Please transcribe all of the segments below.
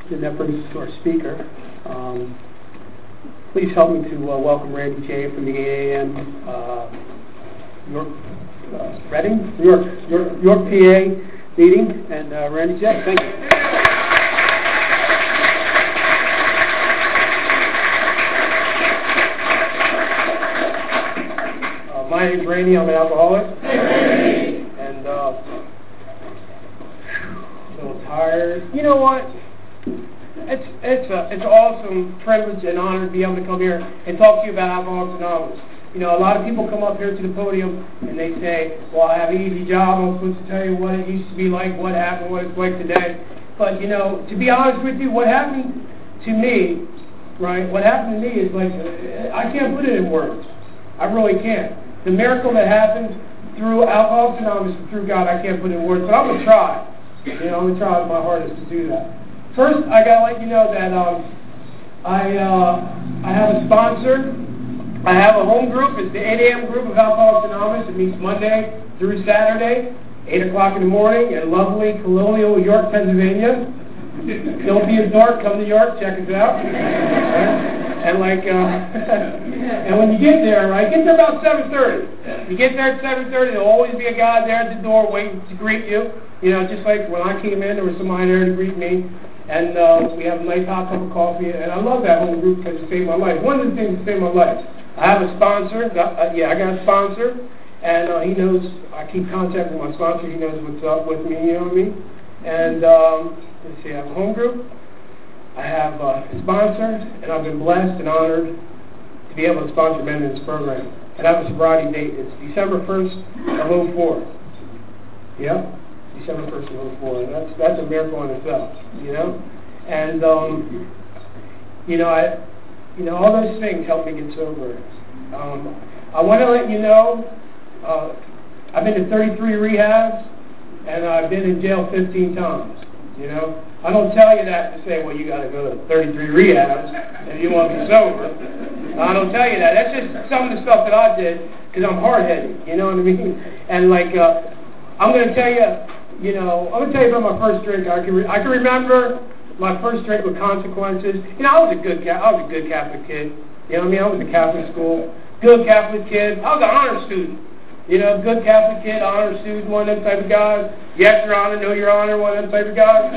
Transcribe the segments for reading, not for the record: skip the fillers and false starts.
And that brings us to our speaker. Please help me to welcome Randy J. from the 8 a.m. York, PA meeting. And Randy J., thank you. My name's Randy. I'm an alcoholic. Hey, Randy. And a little tired. You know what? It's an awesome privilege and honor to be able to come here and talk to you about Alcoholics Anonymous. You know, a lot of people come up here to the podium and they say, well, I have an easy job. I'm supposed to tell you what it used to be like, what happened, what it's like today. But, you know, to be honest with you, what happened to me, right, what happened to me is like, I can't put it in words. I really can't. The miracle that happened through Alcoholics Anonymous and through God, I can't put it in words, but I'm going to try. You know, I'm going to try my hardest to do that. First, I got to let you know that I have a sponsor. I have a home group. It's the 8 a.m. group of Alcoholics Anonymous. It meets Monday through Saturday, 8 o'clock in the morning in lovely Colonial York, Pennsylvania. Don't be a dork. Come to York. Check us out. And and when you get there, right, get there about 7:30. You get there at 7:30, there'll always be a guy there at the door waiting to greet you. You know, just like when I came in, there was somebody there to greet me. And we have a nice hot cup of coffee. And I love that home group because it saved my life. One of the things that saved my life. I have a sponsor. I got a sponsor. And he knows, I keep contact with my sponsor. He knows what's up with me, you know what I mean? And let's see, I have a home group. I have a sponsor. And I've been blessed and honored to be able to sponsor men in this program. And I have a sobriety date. It's December 1st of 04. Yep. December 1st of 04. And that's a miracle in itself, you know? And, you know, all those things helped me get sober. I want to let you know, I've been to 33 rehabs, and I've been in jail 15 times, you know? I don't tell you that to say, well, you got to go to 33 rehabs if you want to be sober. I don't tell you that. That's just some of the stuff that I did because I'm hard-headed, you know what I mean? And, like, I'm going to tell you, you know, I'm going to tell you about my first drink. I can remember my first drink with consequences. You know, I was a good Catholic kid. You know what I mean? I was in Catholic school. Good Catholic kid. I was an honor student. You know, good Catholic kid, honor student, one of them type of guys. Yes, Your Honor, no, Your Honor, one of them type of guys.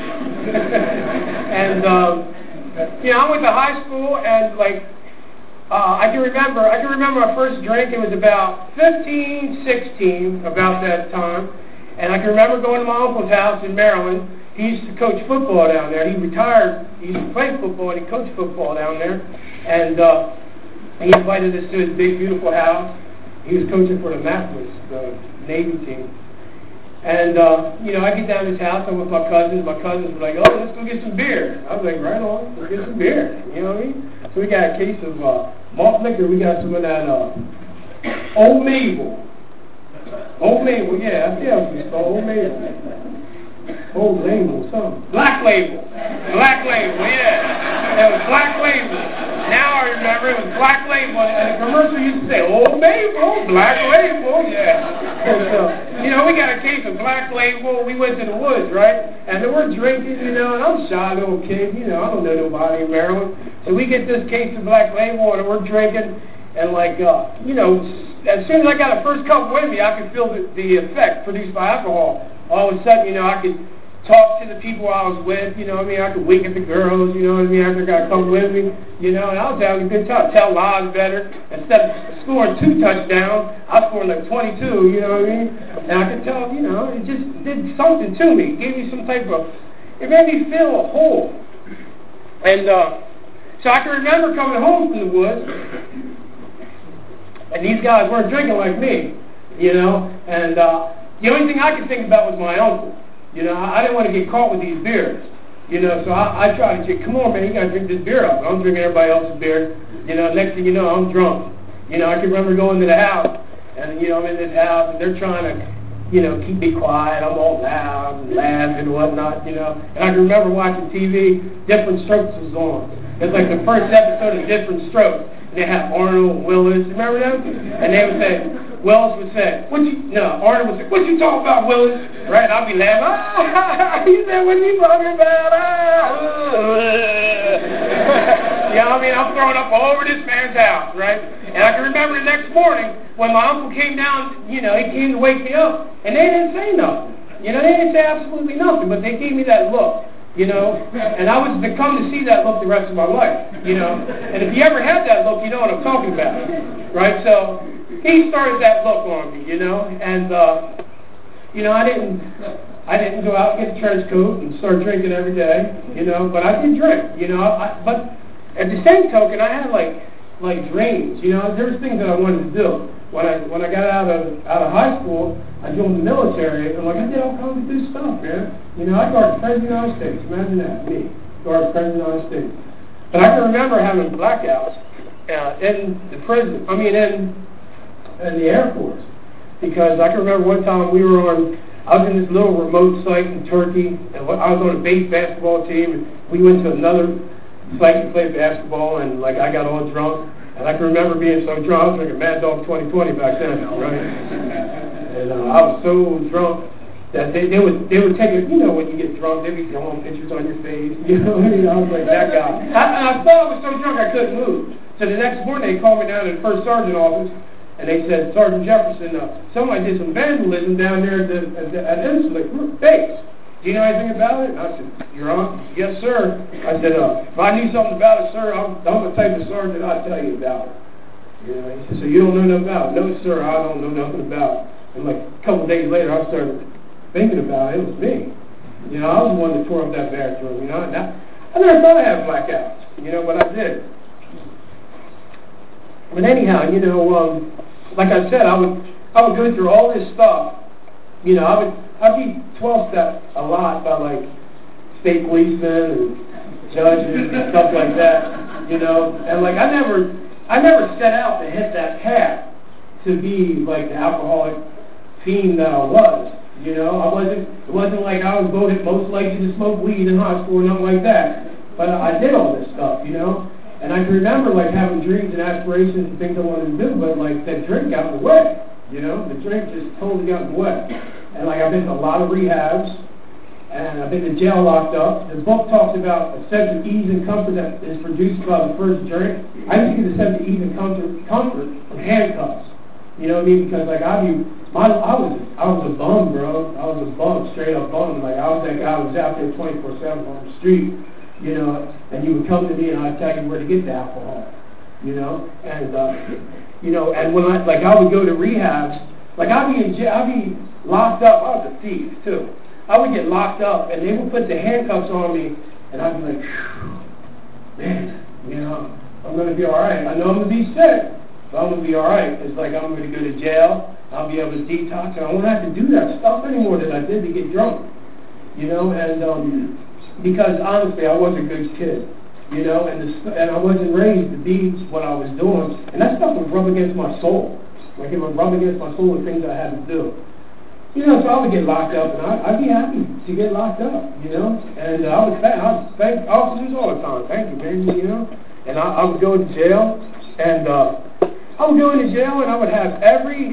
And, you know, I went to high school and, like, I can remember my first drink. It was about 15, 16, about that time. And I can remember going to my uncle's house in Maryland. He used to coach football down there. He retired. He used to play football, and he coached football down there. And he invited us to his big, beautiful house. He was coaching for the Mathis, the Navy team. And, you know, I get down to his house. I'm with my cousins. My cousins were like, oh, let's go get some beer. I was like, right on. Let's get some beer. You know what I mean? So we got a case of malt liquor. We got some of that Old Mabel. Old Label, yeah, it's called Old Label. Old Label, something. Black Label, yeah. It was Black Label. Now I remember it was Black Label, and the commercial used to say, Old Label, Black Label, yeah. And so, you know, we got a case of Black Label. We went to the woods, right? And we're drinking, you know, and I'm a shy little kid, you know, I don't know nobody in Maryland. So we get this case of Black Label, and we're drinking, and like, you know, as soon as I got a first cup with me, I could feel the effect produced by alcohol. All of a sudden, you know, I could talk to the people I was with, you know what I mean? I could wink at the girls, you know what I mean, after I got a couple with me, you know, and I was having a good time. Tell lies better. Instead of scoring 2 touchdowns, I scored like 22, you know what I mean? And I could tell, you know, it just did something to me. It gave me some type of, it made me feel whole. And so I can remember coming home from the woods, and these guys weren't drinking like me, you know, and the only thing I could think about was my uncle. You know, I didn't want to get caught with these beers, you know, so I tried to say, come on, man, you got to drink this beer up. I'm drinking everybody else's beer. You know, next thing you know, I'm drunk. You know, I can remember going to the house, and, you know, I'm in this house, and they're trying to, you know, keep me quiet. I'm all loud and laughing and whatnot, you know. And I can remember watching TV, Different Strokes was on. It's like the first episode of Different Strokes. They had Arnold Willis, remember them? And they would say, Willis would say, Arnold would say, what you talking about, Willis? Right? And I'd be laughing. He said, what you talking about? I'm throwing up all over this man's house, right? And I can remember the next morning when my uncle came down, he came to wake me up, and they didn't say nothing. They didn't say absolutely nothing, but they gave me that look. And I was to come to see that look the rest of my life, And if you ever had that look, you know what I'm talking about, right? So he started that look on me, and I didn't go out and get a trench coat and start drinking every day, but I did drink, but at the same token, I had like dreams, there was things that I wanted to do. When I got out of high school, I joined the military, and I did all kinds of good stuff, man. I guarded the President of the United States. Imagine that, me, guarded the President of the United States. But I can remember having blackouts in the prison. In the Air Force, because I can remember one time I was in this little remote site in Turkey, and I was on a base basketball team, and we went to another site to play basketball, and I got all drunk. And I can remember being so drunk, I was drinking Mad Dog 2020 back then, right? And I was so drunk that they would take it, when you get drunk, they'd be drawing pictures on your face, I was like that guy. And I thought I was so drunk I couldn't move. So the next morning they called me down to the first sergeant office, and they said, Sergeant Jefferson, somebody did some vandalism down there at Insulet base. Do you know anything about it? And I said, Your Honor, yes, sir. I said, if I knew something about it, sir, I'm the type of sergeant I'd tell you about it. He said, so you don't know nothing about it? No, sir, I don't know nothing about it. And a couple of days later, I started thinking about it. It was me. I was the one that tore up that bathroom. I never thought I had blackouts, but I did. But anyhow, like I said, I would go through all this stuff. I'd be 12-step a lot by state policemen and judges and stuff like that, and I never set out to hit that path to be the alcoholic fiend that I was. It wasn't like I was voted most likely to smoke weed in high school or nothing like that. But I did all this stuff, and I can remember having dreams and aspirations and things I wanted to do, but that drink got in the way. The drink just totally got in the way. And I've been to a lot of rehabs, and I've been to jail locked up. The book talks about a sense of ease and comfort that is produced by the first drink. I used to get a sense of ease and comfort from handcuffs. You know what I mean? Because I was a bum, bro. I was a bum, straight up bum. I was that guy who was out there 24/7 on the street. And you would come to me and I'd tell you where to get the alcohol. And when I would go to rehabs, I'd be in jail, I'd be locked up. I was a thief too. I would get locked up, and they would put the handcuffs on me, and I'd be like, man, I'm going to be all right. I know I'm going to be sick, but I'm going to be all right. It's I'm going to go to jail. I'll be able to detox, and I won't have to do that stuff anymore that I did to get drunk. And because honestly, I was a good kid. And I wasn't raised to be what I was doing, and that stuff would rub against my soul. It would rub against my soul with things I had to do. So I would get locked up, and I'd be happy to get locked up, And I would thank officers all the time. Thank you, man, And I would go to jail, and I would go into jail, and I would have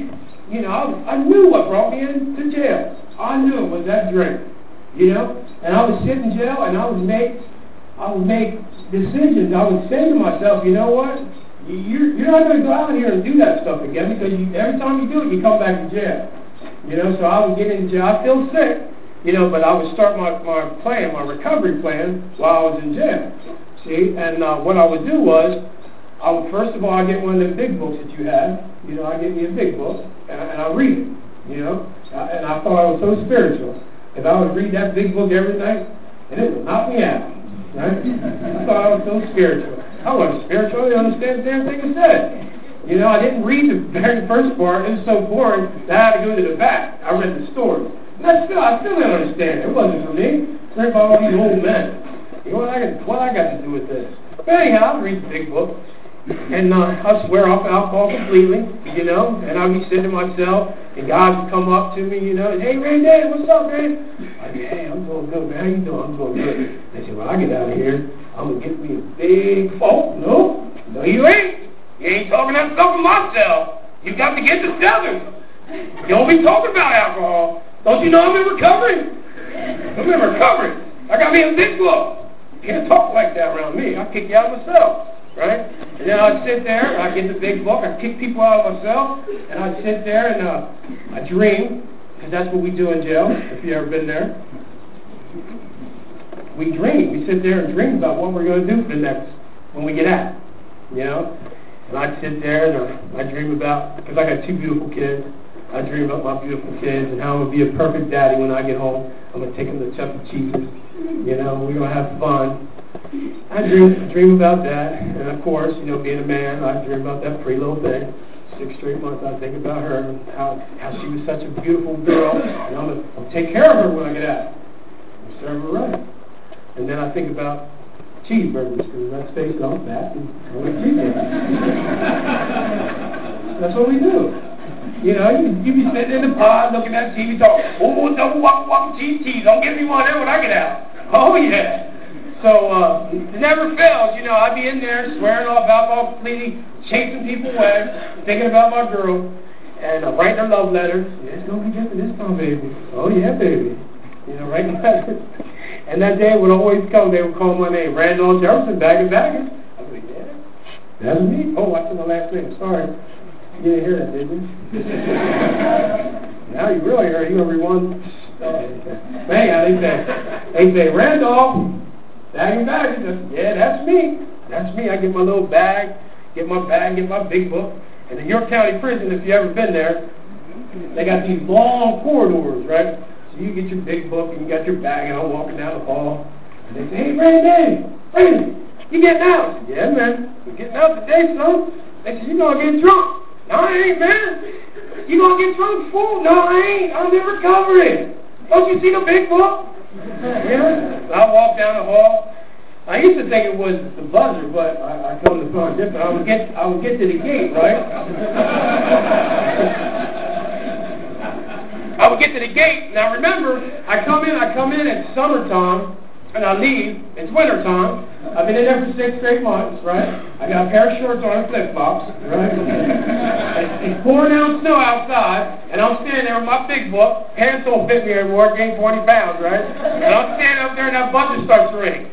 I knew what brought me into jail. I knew it was that drink, And I would sit in jail, and I would make decisions. I would say to myself, you know what? You're not going to go out here and do that stuff again, because every time you do it, you come back to jail. So I would get in jail. I feel sick, but I would start my recovery plan while I was in jail. See, and what I would do was, first of all, I get one of the big books that you have. I get me a big book, and I read it. And I thought I was so spiritual. If I would read that big book every night, and it would knock me out. Right? I thought I was so spiritual. I wasn't spiritual. I didn't understand the damn thing it said. I didn't read the very first part. It was so boring that I had to go to the back. I read the story. And I still didn't understand. It wasn't for me. It's written by all these old men. What I got to do with this? But anyhow, I'd read the big book. And I'd swear off alcohol completely, and I'd be sitting to myself, and God would come up to me, and, hey, Ray Day, what's up, man? I'd be, hey, I'm doing good, man. How you doing? I'm doing good. They said, when I get out of here, I'm going to get me a big, no, you ain't. You ain't talking that stuff in my cell. You got to get the stepping. You don't be talking about alcohol. Don't you know I'm in recovery? I'm in recovery. I got me a big book. You can't talk like that around me. I'll kick you out of myself, right? And then I'd sit there, and I'd get the big book, I'd kick people out of myself, and I'd sit there and I'd dream, because that's what we do in jail, if you've ever been there. We dream. We sit there and dream about what we're going to do for the next, when we get out, you know? And I'd sit there and I'd dream about, because I got 2 beautiful kids, I dream about my beautiful kids and how I'm going to be a perfect daddy when I get home. I'm going to take them to Chuck E. Cheese's. You know, we're going to have fun. I dream about that. And, of course, you know, being a man, I dream about that pretty little thing. 6 straight months, I think about her and how she was such a beautiful girl. And I'm going to take care of her when I get out. And serve her right. And then I think about cheeseburgers, because let's face it, I'm fat and I like cheeseburgers. That's what we do. You know, you be sitting in the pod looking at TV talking, oh, double whopper cheese, don't give me one there when I get out. Oh, yeah. So, it never fails, you know, I'd be in there swearing off alcohol completely, chasing people away, thinking about my girl, and writing her love letters. Yeah, it's going to be different this time, baby. Oh, yeah, baby. You know, writing letters. And that day would always come, they would call my name, Randolph Jefferson, Baggins. I was like, yeah, that's me. Oh, I said my last name, sorry. You didn't hear that, did you? Now you really heard it. You going to rewind? Man, they say, Randolph, Baggins. Yeah, that's me. That's me. I get my little bag, get my big book. And in York County Prison, if you've ever been there, they got these long corridors, right? So you get your big book and you got your bag, and I'm walking down the hall. And they say, hey, Randy, you getting out? I said, yeah, man. I'm getting out today, son. They said, you going to get drunk. No, I ain't, man. You gonna get drunk, fool? No, I ain't. I'm in recovery. Don't you see the big book? Yeah. I walk down the hall. I used to think it was the buzzer, but I come to find different. I would get to the gate, right? I would get to the gate. Now remember, I come in at summertime, and I leave. It's wintertime. I've been in there for 6 straight months, right? I got a pair of shorts on and flip-flops, right? It's pouring down snow outside, and I'm standing there with my big book. Pants don't fit me anymore. I gained 20 pounds, right? And I'm standing up there, and that buzzer starts to ring.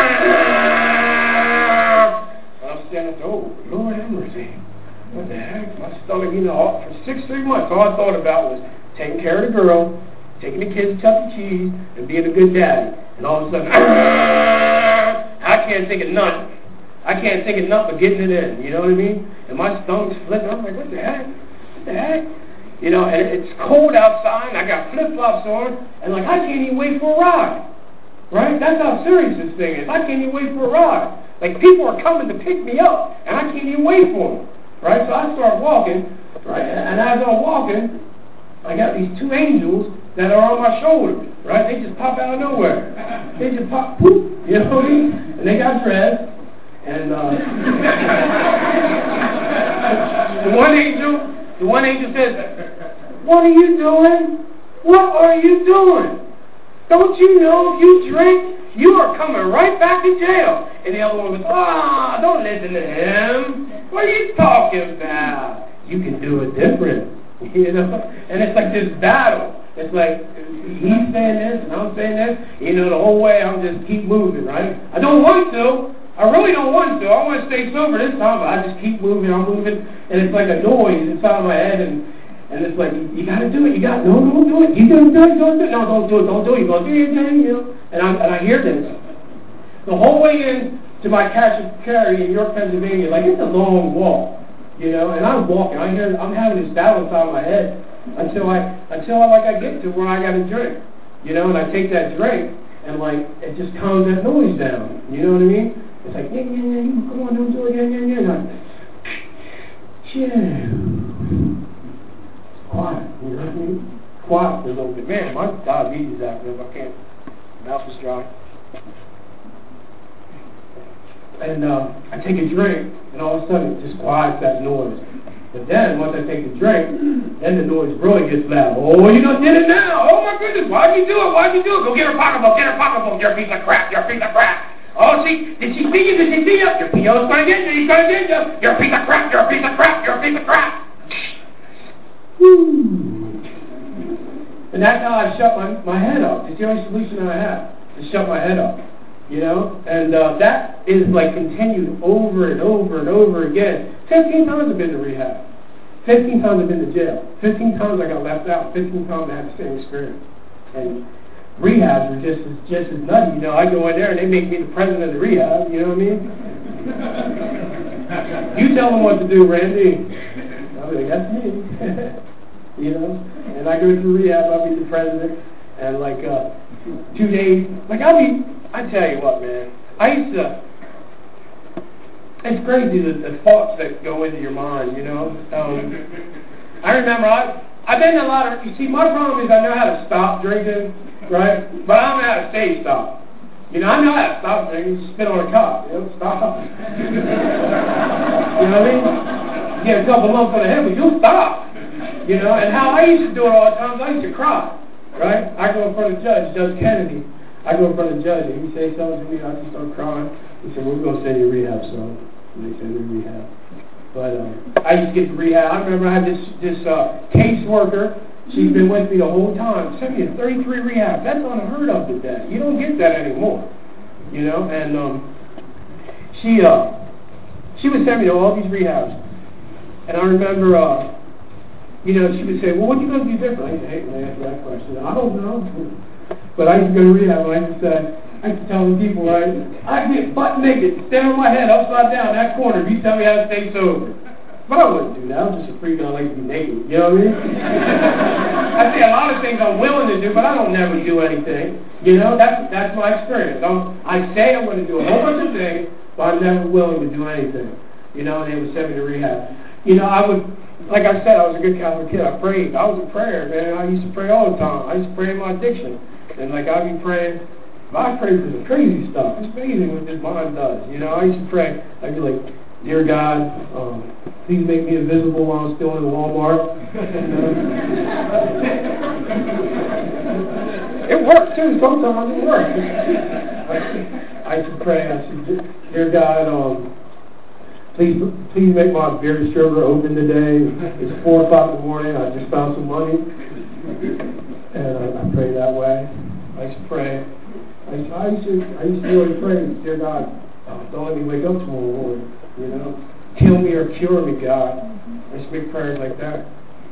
And I'm standing up there, oh, Lord have mercy. What the heck? My stomach, you know, for 6 straight months, all I thought about was taking care of the girl, taking the kids to Chuck E. Cheese, and being a good daddy. And all of a sudden, I can't think of nothing. I can't think of nothing but getting it in. You know what I mean? And my stomach's flipping. I'm like, what the heck? What the heck? You know, and it's cold outside, and I got flip-flops on, and like, I can't even wait for a ride. Right? That's how serious this thing is. I can't even wait for a ride. Like, people are coming to pick me up, and I can't even wait for them. Right? So I start walking, right? And as I'm walking, I got these 2 angels that are on my shoulder, right? They just pop out of nowhere. They just pop, poof, you know what I mean? And they got dressed, and the one angel says, what are you doing? What are you doing? Don't you know if you drink, you are coming right back to jail? And the other one goes, don't listen to him. What are you talking about? You can do it different, you know? And it's like this battle. It's like, he's saying this, and I'm saying this. You know, the whole way I'm just keep moving, right? I don't want to. I really don't want to. I want to stay sober this time, but I just keep moving. I'm moving, and it's like a noise inside my head, and it's like, you got to do it. No, don't do it. You got to do it. Don't do it. No, don't do it. Don't do it. You're going to do your thing, you know? And I hear this. The whole way in to my cash and carry in York, Pennsylvania, like, it's a long walk, you know? And I'm walking. I'm having this battle inside my head. Until I get to where I got a drink, you know, and I take that drink, and like, it just calms that noise down, you know what I mean? It's like, yeah, come on, don't do it, yeah, and I'm, quiet, you know what I mean? Quiet for a little bit. Man, my diabetes is active, I can't, mouth is dry. And I take a drink, and all of a sudden, it just quiets that noise. But then, once I take the drink, then the noise really gets loud. Oh, you done did it now. Oh, my goodness. Why'd you do it? Go get her pocketbook. You're a piece of crap. Oh, did she see you? Your PO's going to get you. He's going to get you. You're a piece of crap. Woo. And that's how I shut my head up. It's the only solution that I have, to shut my head up. You know? And that is like continued over and over and over again. 15 times I've been to rehab. 15 times I've been to jail. 15 times I got left out. 15 times I had the same experience. And rehabs are just as nutty. You know, I go in there and they make me the president of the rehab. You know what I mean? You tell them what to do, Randy. I'll be like, that's me. You know? And I go through rehab, I'll be the president. And like 2 days, like I tell you what, man. It's crazy the thoughts that go into your mind, you know. I remember I've been in a lot of, you see, my problem is I know how to stop drinking, right? But I don't know how to stay stop. You know, I know how to stop drinking, just spit on a cop, you know, stop. You know what I mean? You get a couple lumps on the head, but you'll stop. You know, and how I used to do it all the time, I used to cry, right? I go in front of Judge Kennedy. I go in front of the judge, and he say something to me, I just start crying. He said, we're going to send you to rehab, son. And they send me to rehab. But I used to get to rehab. I remember I had this caseworker. She's been with me the whole time. Sent me to 33 rehab. That's unheard of today. You don't get that anymore. You know, and she would send me to all these rehabs. And I remember, you know, she would say, well, what are you going to do different? I hate when I answer that question. I don't know. But I used to go to rehab, and I used to tell the people, right, I'd get butt naked, stand on my head upside down in that corner if you tell me how to stay sober. But I wouldn't do that. I'm just a freak and I like to be naked. You know what I mean? I say a lot of things I'm willing to do, but I don't never do anything. You know, that's my experience. I say I'm going to do a whole bunch of things, but I'm never willing to do anything. You know, and they would send me to rehab. You know, like I said, I was a good Catholic kid. I prayed. I was a prayer, man. I used to pray all the time. I used to pray in my addiction. And like I'd be praying, I prayed for some crazy stuff. It's amazing what this mind does. You know, I used to pray. I'd be like, dear God, please make me invisible while I'm still in Walmart. It works too. Sometimes it works. I used to pray. I said, dear God, please make my beer distributor open today. It's 4 o'clock in the morning. I just found some money. And I pray that way. I used to pray. I used to really pray, dear God, don't let me wake up tomorrow morning. You know, heal me or cure me, God. I used to make prayers like that.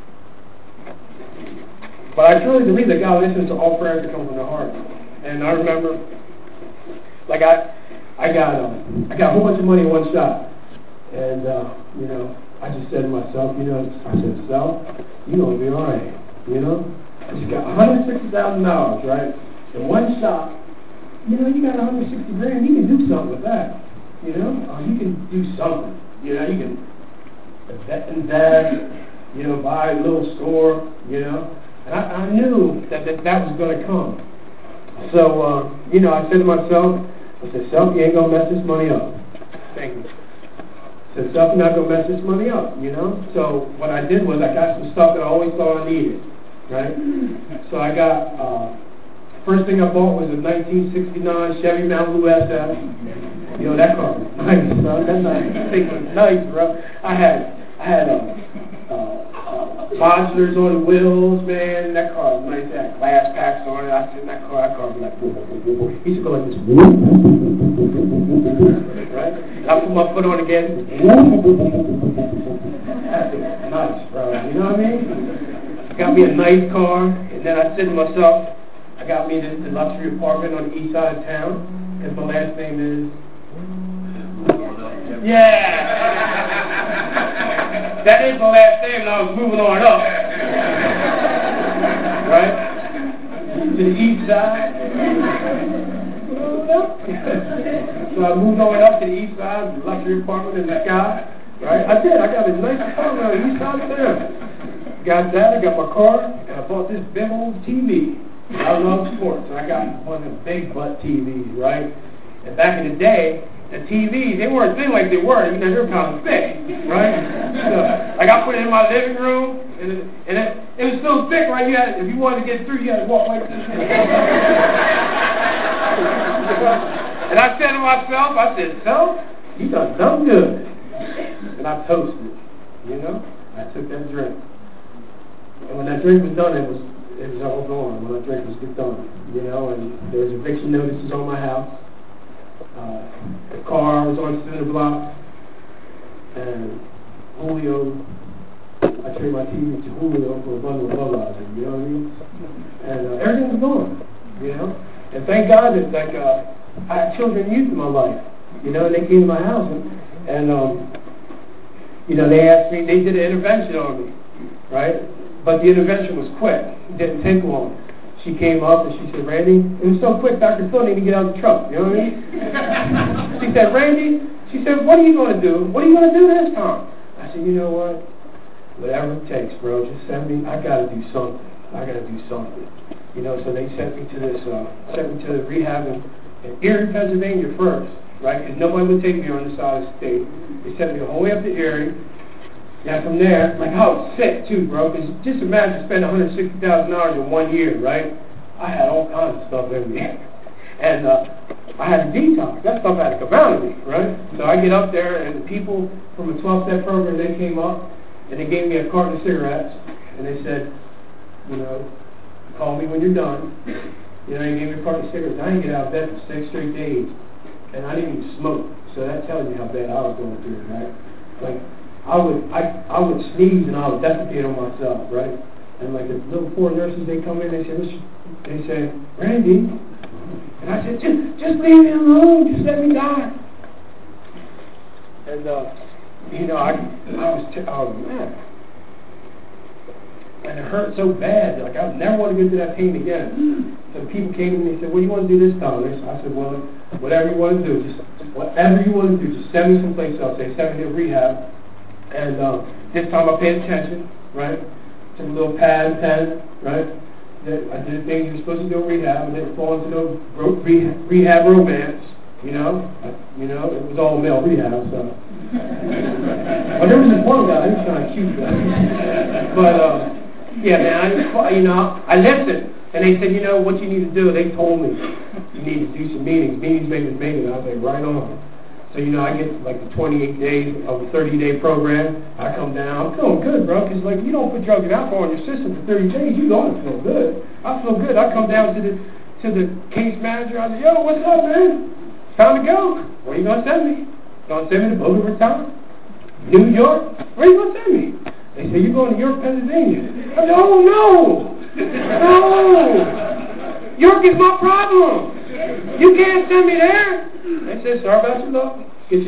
But I truly believe that God listens to all prayers that come from the heart. And I remember, like I got a whole bunch of money in one shot, and you know, I just said to myself, you know, I said, self, you're gonna be all right. You know. I just got $160,000, right? In one shot, you know, you got $160 grand, you can do something with that. You know? You can do something. You know, you can invest, you know, buy a little store, you know. And I knew that was going to come. So, you know, I said to myself, I said, self, you ain't going to mess this money up. Thank you. I said, self, you're not going to mess this money up, you know. So what I did was I got some stuff that I always thought I needed. Right? So I got, first thing I bought was a 1969 Chevy Malibu SF. You know, that car was nice, bro. That thing was nice, bro. I had modulars on the wheels, man. That car was nice. It had glass packs on it. I sit in that car was like, whoop, whoop, whoop, whoop. He used to go like this, whoop, right? I put my foot on it again, That thing was nice, bro. You know what I mean? Got me a nice car, and then I said to myself, I got me this luxury apartment on the east side of town, because my last name is... Yeah! That is my last name, and I was moving on up. Right? To the east side. So I moved on up to the east side, the luxury apartment in the sky. Right? I did. I got a nice apartment on the east side of town. Got that, I got my car, and I bought this big old TV. I love sports, and I got one of the big butt TVs, right? And back in the day, the TVs, they weren't thin like they were, you know, they were kind of thick, right? So, like I put it in my living room, and it was so thick, right? You had, if you wanted to get through, you had to walk like this. And I said to myself, so, you done good. And I toasted, you know? I took that drink. And when that drink was done, it was all gone. When that drink was done, you know, and there was eviction notices on my house. The car was on cinder block, and Julio, I traded my TV to Julio for a bundle of Budweiser, you know what I mean? And everything was gone, you know? And thank God that, like, I had children and youth in my life, you know, and they came to my house, and you know, they asked me, they did an intervention on me, right? But the intervention was quick. It didn't take long. She came up and she said, Randy, it was so quick, Dr. Phil didn't even get out of the truck, you know what I mean? She said, Randy, she said, what are you going to do? What are you going to do this time? I said, you know what? Whatever it takes, bro, just send me, I got to do something. I got to do something. You know, so they sent me to this, sent me to the rehab in Erie, Pennsylvania first, right? Because nobody would take me on this side of the state. They sent me all the way up to Erie. Now from there, like I was sick too, bro, because just imagine spending $160,000 in 1 year, right? I had all kinds of stuff in me. And I had a detox. That stuff had to come out of me, right? So I get up there, and the people from a 12-step program, they came up, and they gave me a carton of cigarettes, and they said, you know, call me when you're done. You know, they gave me a carton of cigarettes. I didn't get out of bed for 6 straight days, and I didn't even smoke. So that tells you how bad I was going through it, right? Like, I would sneeze and I would defecate on myself, right? And like the little 4 nurses, they come in, they say, Randy, and I said, just leave me alone, just let me die. And you know, I was mad, and it hurt so bad, like I never want to go through that pain again. So people came to me and said, what do you want to do this time? I said, well, whatever you want to do, just whatever you want to do, just send me someplace else. They sent me to rehab. And this time I paid attention, right? Took a little pad and pen, right? I did the things you're supposed to do in rehab. I didn't fall into no rehab romance, you know? It was all male rehab, so. Well, there was this one guy, he was kind of cute, guy. But, yeah, man, I listened. And they said, you know, what you need to do, they told me, you need to do some meetings. Meetings make this meeting. I was like, right on. So, you know, I get like the 28 days of a 30-day program. I come down. I'm feeling good, bro, because, like, you don't put drugs and alcohol in your system for 30 days, you don't feel good. I feel good. I come down to the case manager. I say, yo, what's up, man? It's time to go. Where are you going to send me? Going to send me to Boca Raton? New York? Where are you going to send me? They say, you're going to York, Pennsylvania. I said, oh, no. No. York is my problem. You can't send me there. They said, sorry about your luck. Get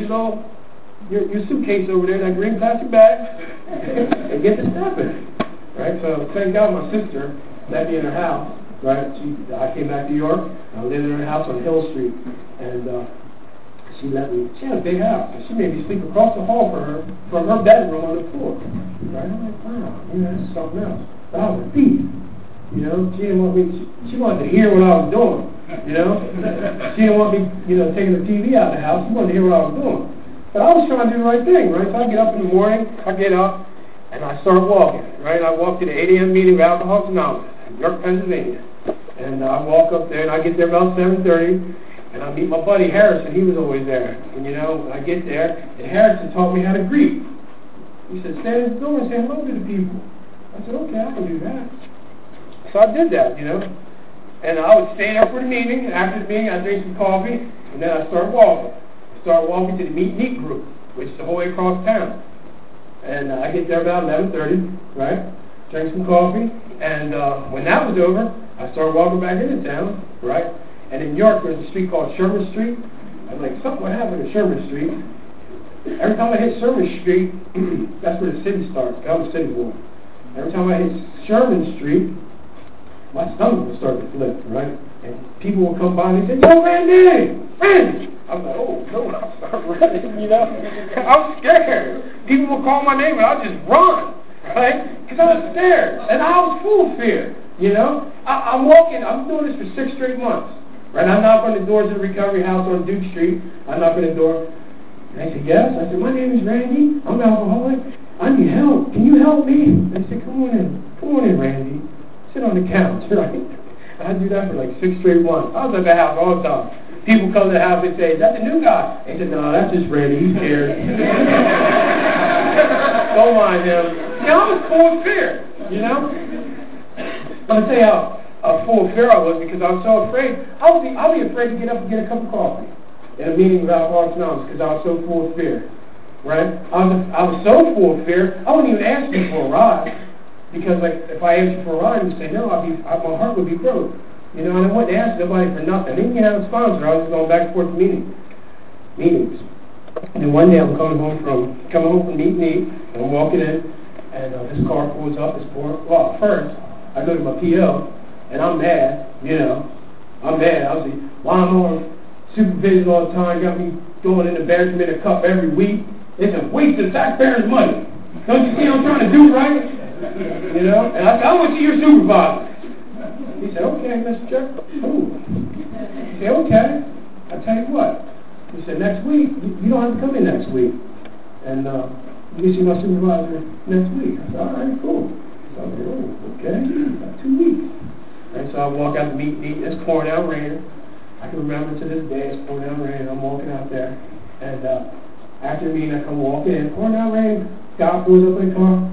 your suitcase over there, that green plastic bag, and get to stepping. Right? So thank God my sister let me in her house. Right? I came back to York. I lived in her house on Hill Street, and she let me. She had a big house, and she made me sleep across the hall from her bedroom on the floor. Right? I'm like, wow, you know, this is something else. But I was a thief. You know, she didn't want me. She wanted to hear what I was doing. You know, she didn't want me, you know, taking the TV out of the house. She wanted to hear what I was doing. But I was trying to do the right thing, right? So I get up in the morning, I get up, and I start walking, right? I walk to the 8 a.m. meeting of Alcoholics Anonymous in York, Pennsylvania. And I walk up there, and I get there about 7:30, and I meet my buddy Harrison. He was always there. And, you know, I get there, and Harrison taught me how to greet. He said, stand in the door and say hello to the people. I said, okay, I can do that. So I did that, you know. And I would stay there for the meeting. After the meeting, I'd drink some coffee, and then I'd start walking. Start walking to the Meet and Eat group, which is the whole way across town. And I get there about 11:30, right? Drink some coffee, and when that was over, I started walking back into town, right? And in New York, there's a street called Sherman Street. I was like, something would happen to Sherman Street. Every time I hit Sherman Street, that's where the city starts. I'm a city boy. Every time I hit Sherman Street, my stomach would start to flip, right? And people would come by and they say, yo, Randy! Randy! I was like, oh, no, I'll start running, you know? I was scared. People would call my name and I'd just run, right? Because I was scared. And I was full of fear, you know? I'm walking, I'm doing this for 6 straight months, right? I knock on the doors of the recovery house on Duke Street. I knock on the door. And they said, yes. I said, my name is Randy. I'm an alcoholic. I need help. Can you help me? They said, come on in. Come on in, Randy. Sit on the couch, right? I do that for like 6 straight months. I was at the house all the time. People come to the house and say, is that the new guy? They said, no, that's just Randy. He's scared. Don't mind him. I was full of fear, you know? I'm going to tell you how full of fear I was because I was so afraid. I'll be afraid to get up and get a cup of coffee in a meeting with Alcoholics Anonymous because I was so full of fear, right? I was so full of fear, I wouldn't even ask you for a ride because, like, if I asked you for a ride, you'd say no, my heart would be broke, you know, and I wouldn't ask nobody for nothing. I didn't even have a sponsor. I was just going back and forth to meetings. And then one day I'm coming home from meet and eat, and I'm walking in, and this car pulls up. Well, first, I go to my P.O., and I'm mad, you know. I'm mad. I was like, why I'm on supervision all the time, got me going in the bathroom in a cup every week. It's a waste of taxpayers' money. Don't you see I'm trying to do right? You know? And I said, I want to see your supervisor. He said, okay, Mr. Jeff. Ooh. He said, okay. I'll tell you what. He said, next week, you don't have to come in next week. And you can see my supervisor next week. I said, all right, cool. So I said, oh, okay, about 2 weeks. And so I walk out to meet, it's pouring out rain. I can remember to this day, it's pouring out rain. I'm walking out there. And after the meeting, I come walking in, pouring out rain. God pulls up in the car.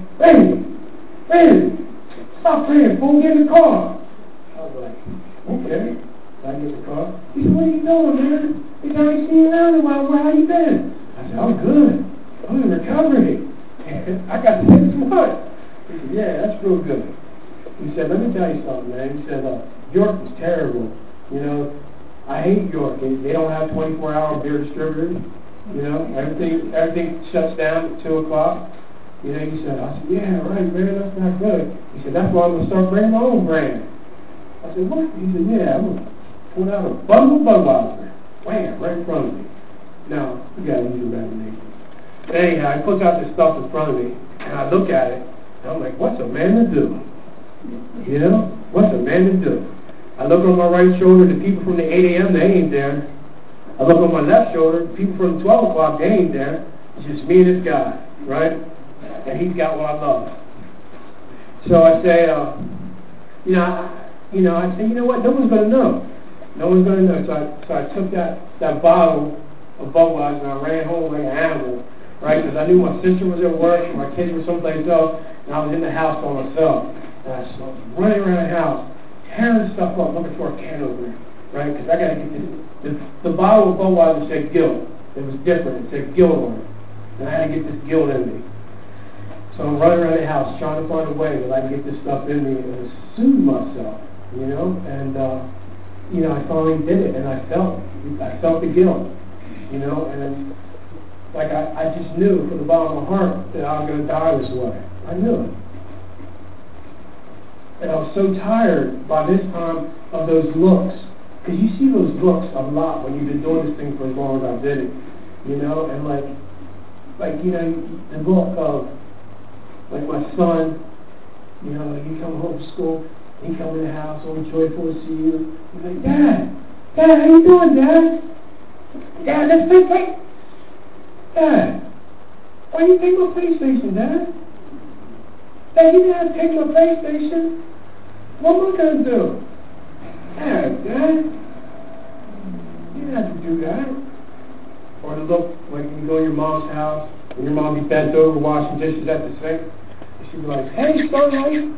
Randy, stop praying, fool, get in the car. I was like, okay. So I get in the car. He said, what are you doing, man? He said, I ain't seen you around in a while. Where have you been? I said, I'm good. I'm in recovery. I got 6 months. He said, yeah, that's real good. He said, let me tell you something, man. He said, York is terrible. You know, I hate York. They don't have 24-hour beer distributors. You know, everything shuts down at 2 o'clock. You know, he said, I said, yeah, right, man, that's not good. He said, that's why I'm going to start bringing my own brand. I said, what? He said, yeah, I'm going to pull out a bundle of Budweiser. Wham, right in front of me. Now, you got to use your imagination. But anyhow, he puts out this stuff in front of me, and I look at it, and I'm like, what's a man to do? You know, what's a man to do? I look on my right shoulder, the people from the 8 a.m., they ain't there. I look on my left shoulder, the people from 12 o'clock, they ain't there. It's just me and this guy, right? And he's got what I love. So I say, I say, you know what? No one's going to know. No one's going to know. So I took that bottle of Budweiser and I ran home like an animal, right? Because I knew my sister was at work and my kids were someplace else, and I was in the house by myself. And I was running around the house, tearing stuff up, looking for a can opener, right? Because I got to get this. The bottle of Budweiser said guilt. It was different. It said guilt on it. And I had to get this guilt in me. So I'm running around the house trying to find a way that I can get this stuff in me and soothe myself, you know? And, I finally did it, and I felt the guilt, you know? And, like, I just knew from the bottom of my heart that I was going to die this way. I knew it. And I was so tired by this time of those looks. Because you see those looks a lot when you've been doing this thing for as long as I did it, you know? And, the look of, like my son, you know, he come home from school, he come in the house, all joyful to see you. He's like, Dad, how you doing, Dad? Dad, let's play. Dad, why you take my PlayStation, Dad? Dad, you didn't have to take my PlayStation. What am I going to do? Dad, you didn't have to do that. Or to look like you go to your mom's house, and your mom be bent over washing dishes at the sink. She'd be like, hey, Starlight,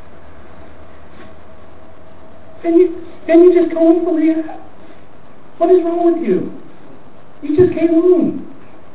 can you just come home from rehab? What is wrong with you? You just came home.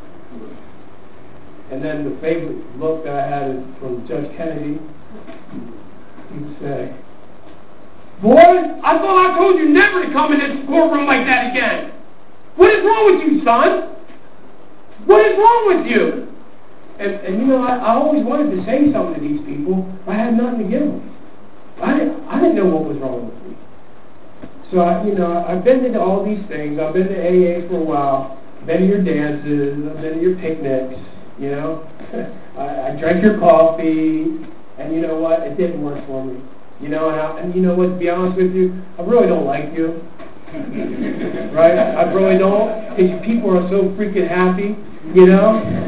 And then the favorite look that I had is from Judge Kennedy. He would say, boy, I thought I told you never to come in this courtroom like that again. What is wrong with you, son? What is wrong with you? And you know, I always wanted to say something to these people. I had nothing to give them. I didn't know what was wrong with me. So, I've been to all these things. I've been to AA for a while. I've been to your dances. I've been to your picnics, you know. I drank your coffee. And you know what? It didn't work for me. You know, and you know what, to be honest with you, I really don't like you. Right? I really don't. Because people are so freaking happy, you know.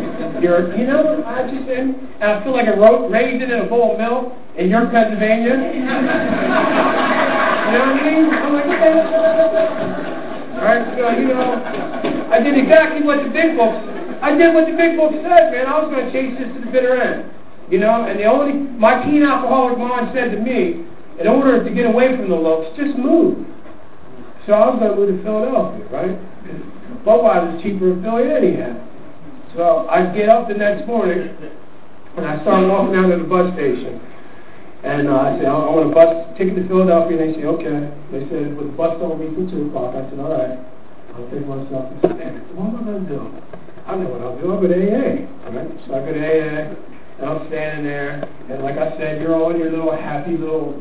I feel like a raisin in a bowl of milk in York, Pennsylvania. You know what I mean? I'm like, okay. Alright, so, I did exactly what the big book said, man. I was going to chase this to the bitter end. You know, and my teen alcoholic mind said to me, in order to get away from the looks, just move. So I was going to move to Philadelphia, right? Because Budweiser is cheaper in Philly anyhow. So I get up the next morning, and I started walking down to the bus station. And I said, I want a bus ticket to Philadelphia. And they said, okay. They said, well, the bus don't leave till 2 o'clock. I said, all right. I'll take myself and said, man, what am I going to do? I know what I'll do. I'll go to AA. Right? So I go to AA, and I'm standing there. And like I said, you're all in your little happy little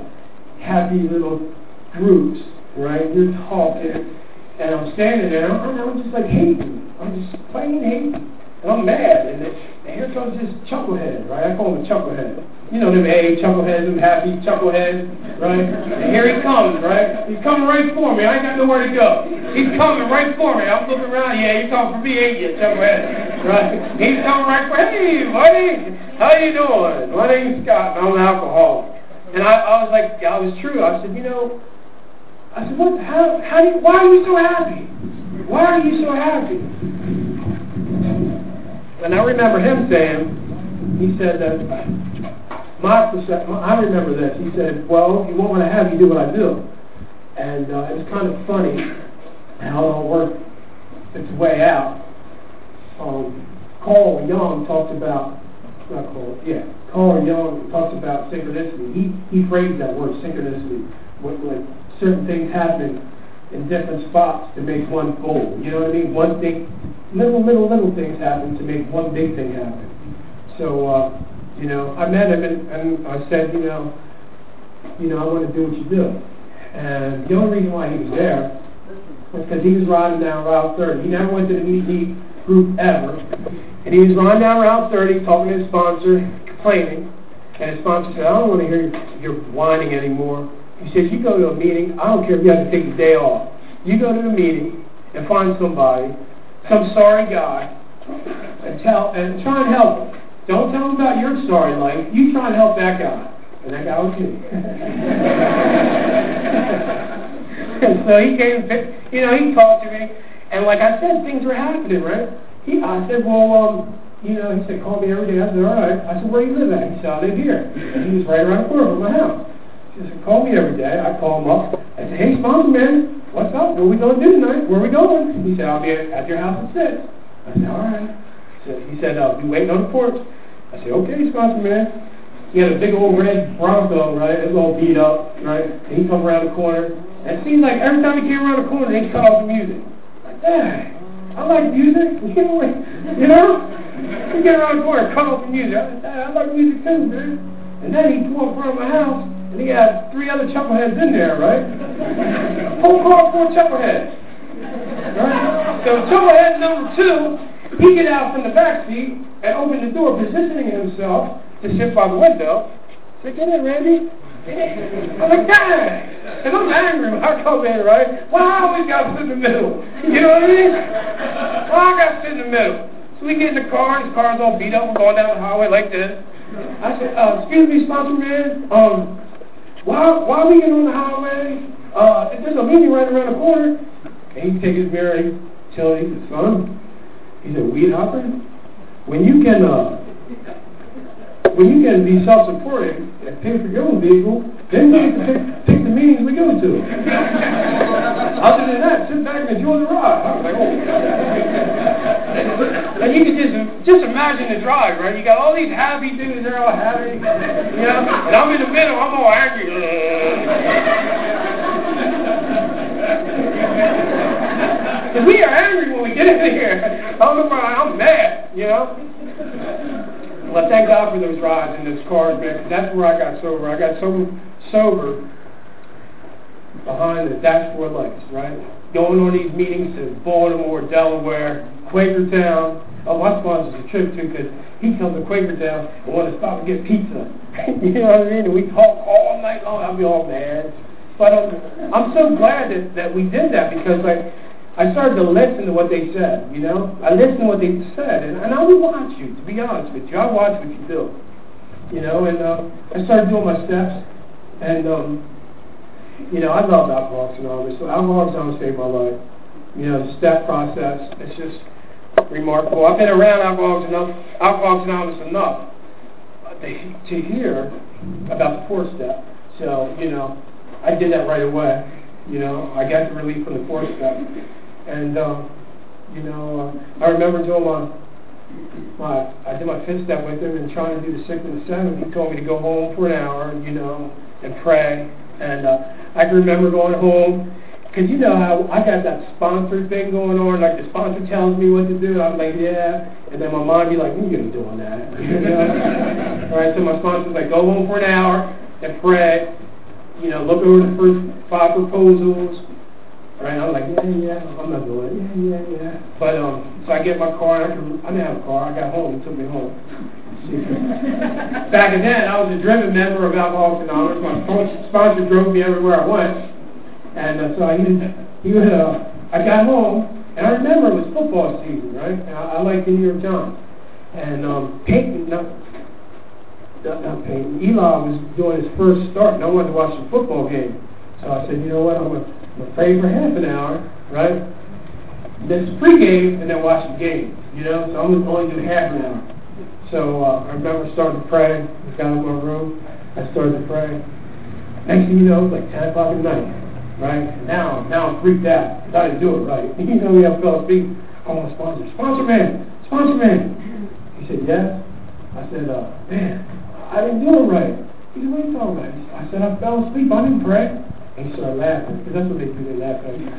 groups, right? You're talking. And I'm standing there, and I'm just like hating. I'm just plain hating. And I'm mad. And here comes this chucklehead, right? I call him a chucklehead. You know them AA chuckleheads, them happy chuckleheads, right? And here he comes, right? He's coming right for me. I ain't got nowhere to go. He's coming right for me. I'm looking around. Yeah, you're coming for me, ain't you, chucklehead? Right? He's coming right for me. Hey, buddy, how you doing? My name's Scott, and I'm an alcoholic. And I was like, yeah, it was true. I said, you know, what? Why are you so happy? Why are you so happy? And I remember him saying, he said that, I remember this. He said, well, if you want what I have, you do what I do. And it was kind of funny how it all worked its way out. Carl Jung talks about synchronicity. He phrased that word, synchronicity, when certain things happen in different spots to make one goal. You know what I mean? One thing, little things happen to make one big thing happen. So, you know, I met him and I said, you know, I want to do what you do. And the only reason why he was there was because he was riding down Route 30. He never went to the Meet group ever. And he was riding down Route 30 talking to his sponsor, complaining. And his sponsor said, I don't want to hear your whining anymore. He said, you go to a meeting, I don't care if you have to take the day off. You go to the meeting and find somebody, some sorry guy, and try and help him. Don't tell him about your sorry life. You try and help that guy. And that guy was me. And so he came, you know, he talked to me. And like I said, things were happening, right? I said, well, you know, he said, call me every day. I said, all right. I said, where do you live at? He said, I live here. And he was right around the corner from my house. He said, call me every day. I call him up. I said, hey, sponsor man, what's up? What are we going to do tonight? Where are we going? He said, I'll be at your house at 6. I said, all right. He said, I'll be waiting on the porch. I said, okay, sponsor man. He had a big old red Bronco, right? It was all beat up, right? And he come around the corner. And it seemed like every time he came around the corner, he'd cut off the music. Like, dang, I like music. You know? He get around the corner, cut off the music. I said, dang, I like music too, man. And then he pulled up in front of my house, and he had 3 other chuckleheads in there, right? Whole car full of chuckleheads. Right? So chucklehead number 2, he get out from the back seat and open the door, positioning himself to sit by the window. I said, get in, Randy. I'm like, dang! And I'm angry when I come in, right? Well, I always got to sit in the middle. You know what I mean? Well, I got to sit in the middle. So we get in the car, his car's all beat up, we're going down the highway like this. I said, excuse me, sponsor man, why are we getting on the highway? There's a meeting right around the corner. And he take his mirror and he tell me, he said, son, he said, weed hopper, when you can be self-supporting and pay for your own vehicle, then you can pick the meetings we go to. Other than that, sit back and enjoy the ride. I was like, oh. And you can just imagine the drive, right? You got all these happy dudes, they're all happy, you know, and I'm in the middle, I'm all angry. Because we are angry when we get in here. I'm mad, you know. Well, thank God for those rides in those cars, man, because that's where I got sober. I got sober behind the dashboard lights, right? Going on these meetings to Baltimore, Delaware, Quakertown. Oh, my sponsor's a trip too, because he comes to Quakertown and want to stop and get pizza. You know what I mean? And we talk all night long. I'll be all mad. But I'm so glad that we did that, because I started to listen to what they said, you know? I listened to what they said, and I would watch you, to be honest with you. I watch what you do, you know? And I started doing my steps, and, you know, I love Alcoholics Anonymous. So Alcoholics Anonymous saved my life. You know, the step process, it's just remarkable. I've been around Alcoholics Anonymous enough to hear about the 4-step. So, you know, I did that right away. You know, I got the relief from the 4-step. And, you know, I remember doing I did my 5th step with him and trying to do the 6th and the 7th. He told me to go home for an hour, you know, and pray. And I can remember going home, because you know how I got that sponsor thing going on, like the sponsor tells me what to do, I'm like, yeah, and then my mom be like, you ain't doing that, you know? All right, so my sponsor's like, go home for an hour and pray, you know, look over the first 5 proposals. All right, I'm like, yeah, I'm not doing it, yeah. But, so I get my car, and I didn't have a car, I got home, he took me home. Back then, I was a driven member of Alcoholics Anonymous. My sponsor drove me everywhere I went. And so I got home, and I remember it was football season, right? And I liked the New York Giants. And Eli was doing his first start, and I wanted to watch the football game. So I said, you know what, I'm going to pray for half an hour, right? Then it's pregame, and then watch the game, you know? So I'm going to only do half an hour. So I remember starting to pray. I got in my room. I started to pray. Next thing you know, it was like 10 o'clock at night, right? And now I'm freaked out because I didn't do it right. You know, I fell asleep. I want a sponsor. Sponsor man. He said, yes. I said, man, I didn't do it right. He said, what are you talking about? I said, I fell asleep. I didn't pray. And he started laughing because that's what they do. They laugh at me.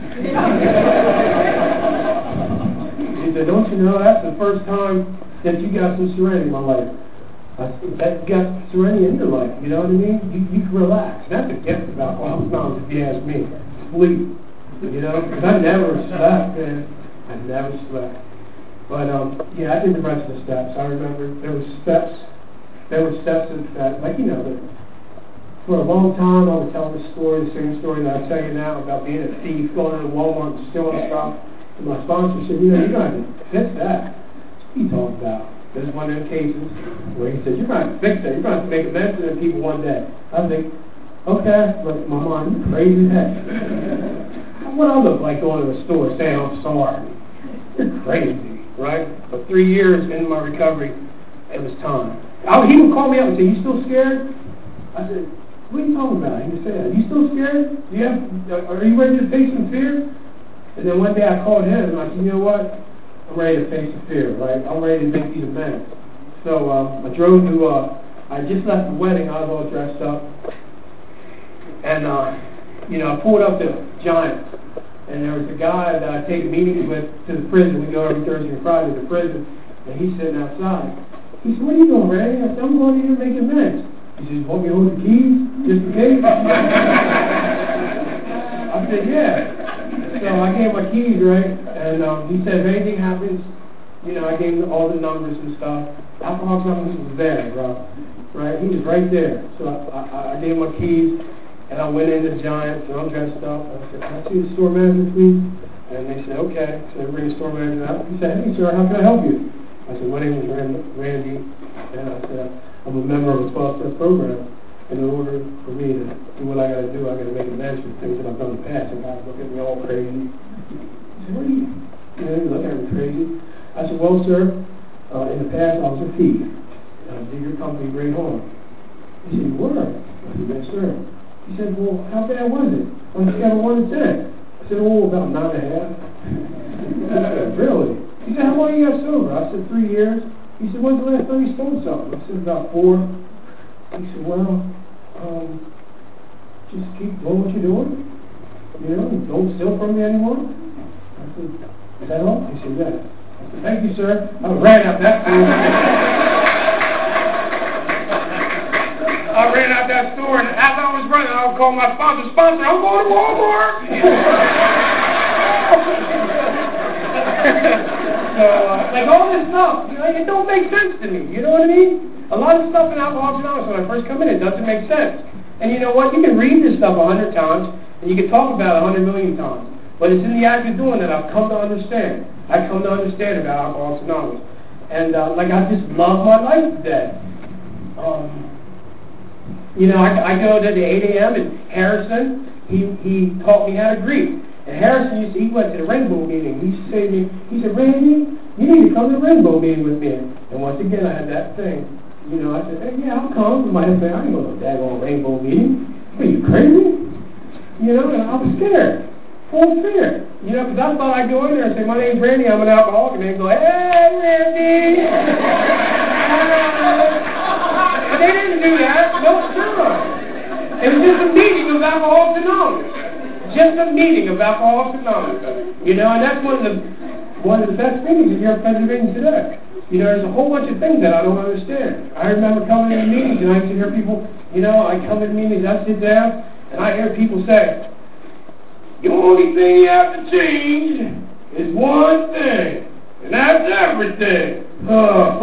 He said, don't you know that's the first time that you got some serenity in my life. That you got some serenity in your life, you know what I mean? You can relax. That's a gift about Alcoholics Anonymous, if you ask me. Sleep, you know? Because I never slept, man. I never slept. But, yeah, I did the rest of the steps. I remember there were steps that, like, you know, for a long time I would tell the same story that I tell you now about being a thief, going into Walmart and stealing stuff. And my sponsor said, you know, you're going to fix that. He talked about. There's one of the cases where he said, you're going to fix that. You're going to make amends to them people one day. I think, okay, but my mind, you're crazy as heck. What I look like going to the store saying I'm sorry? You're crazy, right? But 3 years into my recovery, it was time. He would call me up and say, you still scared? I said, what are you talking about? He would say, are you still scared? Are you ready to face some fear? And then one day I called him and I said, you know what? I'm ready to face the fear, right? I'm ready to make these amends. So I drove to, I just left the wedding, I was all dressed up. And, you know, I pulled up to Giants. And there was a guy that I take meetings with to the prison. We go every Thursday and Friday to the prison. And he's sitting outside. He said, what are you doing, Ray? I said, I'm going to make amends. He says, want me to hold the keys, just in case? I said, yeah. So I gave my keys, right? And he said, if anything happens, you know, I gave him all the numbers and stuff. Alcoholics Anonymous was there, bro. Right? He was right there. So I gave him my keys, and I went into Giants, and I'm dressed up. I said, can I see the store manager, please? And they said, okay. So they bring the store manager out. He said, hey, sir, how can I help you? I said, my name is Randy. And I said, I'm a member of a 12-step program. And in order for me to do what I got to do, I got to make amends for things that I've done in the past. And guys look at me all crazy. He said, what are you? You know, you look at me crazy. I said, well, sir, in the past I was a thief. And I did your company great harm. He said, you were? I said, yes, sir. He said, well, how bad was it? On a scale of 1 to 10. I said, oh, about 9.5. I said, really? He said, how long you got sober? I said, 3 years. He said, when's the last time you stole something? I said, about 4. He said, well, just keep doing what you're doing. You know, don't steal from me anymore. I said, is that all? He said, yes. I said, thank you, sir. I ran out that store. I ran out that store, and as I was running, I would call my sponsor, I'm going to Walmart. So, like all this stuff, you know, it don't make sense to me. You know what I mean? A lot of stuff in Alcoholics Anonymous, when I first come in, it doesn't make sense. And you know what? You can read this stuff 100 times, and you can talk about it 100 million times. But it's in the act of doing that I've come to understand. I've come to understand about Alcoholics Anonymous. And, like, I just love my life today. You know, I go to the 8 a.m. and Harrison, he taught me how to greet. And Harrison, he went to the Rainbow meeting. He used to say to me, he said, Randy, you need to come to the Rainbow meeting with me. And once again, I had that thing. You know, I said, hey, yeah, I'll come. My head said, I ain't going to no daggone rainbow meeting. Are you crazy? You know, and I was scared. Full fear. You know, because I thought I'd go in there and say, my name's Randy, I'm an alcoholic. And they'd go, hey, Randy. But they didn't do that. No. It was just a meeting of Alcoholics Anonymous. Just a meeting of Alcoholics Anonymous. You know, and that's one of the best meetings in here in Pennsylvania today. You know, there's a whole bunch of things that I don't understand. I remember coming into meetings and I used to hear people, you know, I come into meetings, I sit down, and I hear people say, the only thing you have to change is one thing, and that's everything. I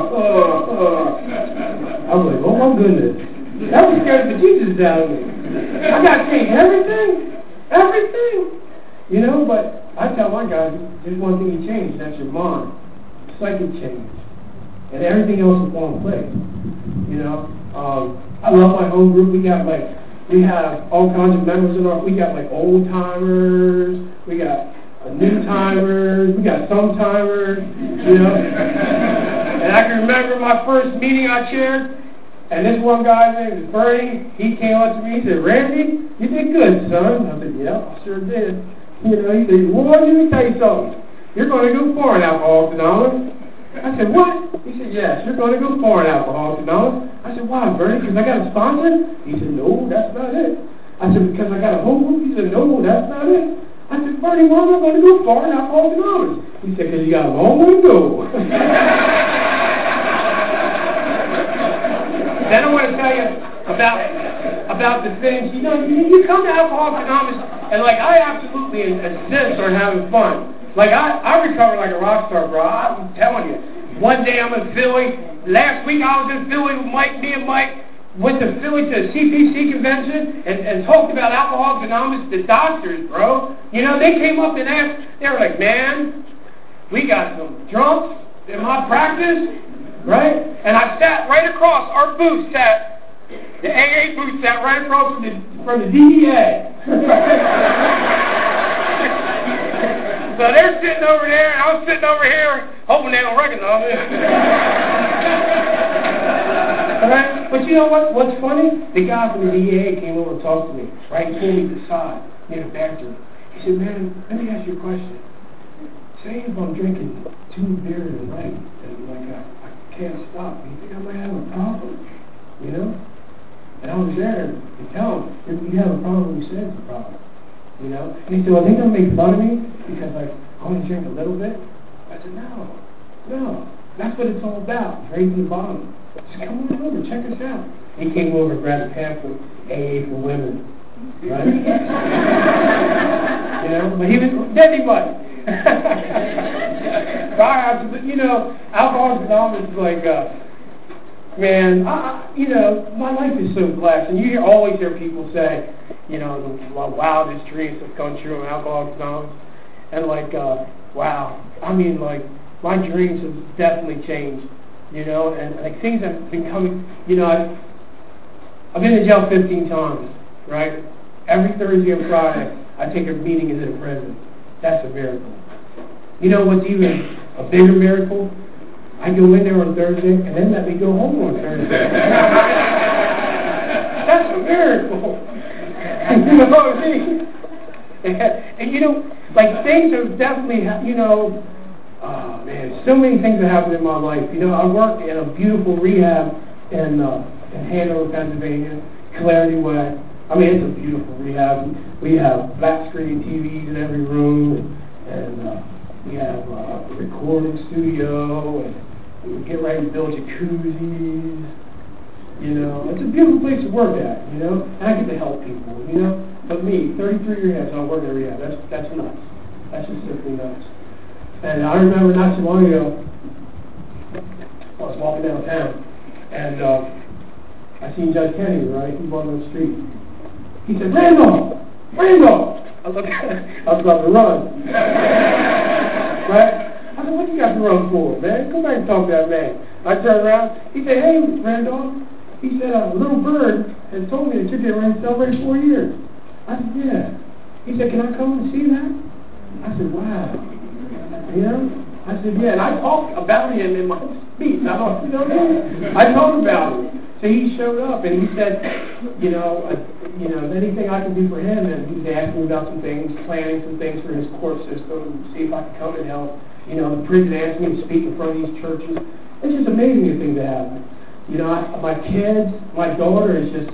was like, oh my goodness. That was scared the Jesus out of me. I got to change everything. Everything. You know, but I tell my guys, there's one thing you change, that's your mind. Psychic change. And everything else will fall in place. You know, I love my home group. We have all kinds of members in we got like old timers, we got new timers, we got some timers, you know. And I can remember my first meeting I chaired, and this one guy's name is Bernie. He came up to me, he said, Randy, you did good, son. I said, yeah, I sure did. You know, he said, well, let me tell you something. You're going to go far in Alcoholics Anonymous. I said, what? He said, yes, you're going to go far in Alcoholics Anonymous. I said, why, Bernie? Because I got a sponsor? He said, no, that's not it. I said, because I got a home group? He said, no, that's not it. I said, Bernie, why am I going to go far in Alcoholics Anonymous? He said, because you got a long way to go. Then I want to tell you about the things, you know, you come to Alcoholics Anonymous, and like, I absolutely insist on having fun. Like, I recover like a rock star, bro. I'm telling you. One day I'm in Philly. Last week I was in Philly with Mike. Me and Mike went to Philly to a CPC convention and talked about Alcoholics Anonymous to doctors, bro. You know, they came up and asked, they were like, man, we got some drunks in my practice, right? And I sat right across, our booth sat, the AA booth sat right across from the DEA. So they're sitting over there, and I'm sitting over here, hoping they don't recognize me. Right? But you know what's funny? The guy from the DEA came over and talked to me, right? He pulled me to the side, near the bathroom. He said, man, let me ask you a question. Say if I'm drinking 2 beers a night, and like I can't stop, do you think I might have a problem? You know? And I was there to tell him, if you have a problem, you said it's a problem. You know? And he said, well, they don't make fun of me because I only drink a little bit. I said, no. That's what it's all about. It's raising the bottom. Just come on over, check us out. He came over and grabbed a pamphlet, AA for Women. Right? You know? But he was anybody. But you know, Alcoholics Anonymous is like, man, you know, my life is so blessed. And you always hear people say, you know, the wildest dreams have come true in Alcoholics Anonymous. And like, wow. I mean, like, my dreams have definitely changed, you know, and like things have been coming, you know, I've been in jail 15 times, right? Every Thursday and Friday, I take a meeting into the prison. That's a miracle. You know what's even a bigger miracle? I go in there on Thursday, and then let me go home on Thursday. That's a miracle. You know what I mean? And you know, like things have definitely, you know, oh man, so many things have happened in my life. You know, I work in a beautiful rehab in Hanover, Pennsylvania, Clarity Way. I mean, it's a beautiful rehab. We have flat screen TVs in every room, and we have a recording studio, and we get ready to build jacuzzis. You know, it's a beautiful place to work at, you know, and I get to help people, you know. But me, 33 years, I work at a rehab. That's nuts. That's just simply nuts. And I remember not too long ago, I was walking downtown, and I seen Judge Kennedy, right? He walked on the street. He said, Randall! I was about to run. Right? I said, what you got to run for, man? Come back and talk to that man. I turned around. He said, hey, Randall. He said, a little bird has told me that you're getting ready to celebrate 4 years. I said, yeah. He said, can I come and see that? I said, wow. You know? I said, yeah, and I talked about him in my speech. I thought, you know, I talked about him. So he showed up, and he said, you know, is anything I can do for him? And he's asking me about some things, planning some things for his court system, see if I can come and help. You know, the prison asked me to speak in front of these churches. It's just amazing the things that happen. You know, my kids, my daughter is just,